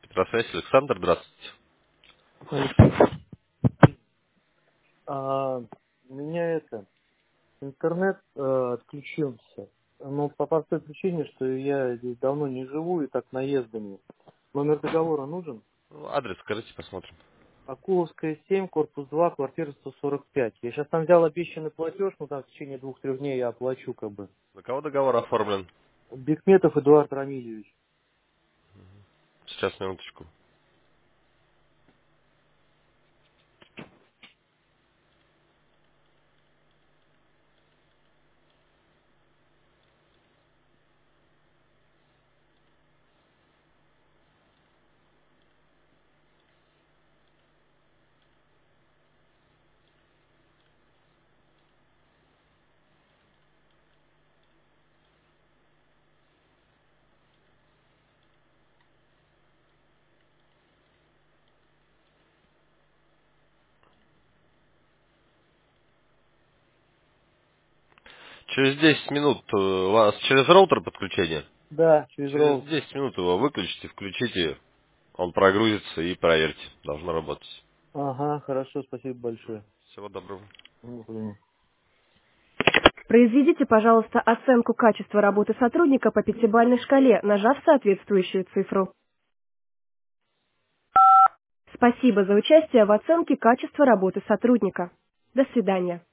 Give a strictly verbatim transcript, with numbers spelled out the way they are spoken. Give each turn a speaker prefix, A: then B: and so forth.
A: Здравствуйте, Александр, здравствуйте.
B: А, у меня это, интернет э, отключился. Ну, по простой причине, что я здесь давно не живу и так наездами. Номер договора нужен?
A: Ну, адрес скажите, посмотрим.
B: Акуловская, семь, корпус два, квартира сто сорок пять. Я сейчас там взял обещанный платеж, ну там в течение двух-трех дней я оплачу как бы.
A: На кого договор оформлен?
B: Бекметов Эдуард Рамильевич.
A: Сейчас, минуточку. Через десять минут э, у вас через роутер подключение?
B: Да, через
A: Через
B: роутер.
A: десять минут его выключите, включите, он прогрузится и проверьте. Должно работать.
B: Ага, хорошо, спасибо большое.
A: Всего доброго.
B: Ну, блин.
C: Произведите, пожалуйста, оценку качества работы сотрудника по пятибалльной шкале, нажав соответствующую цифру. Спасибо за участие в оценке качества работы сотрудника. До свидания.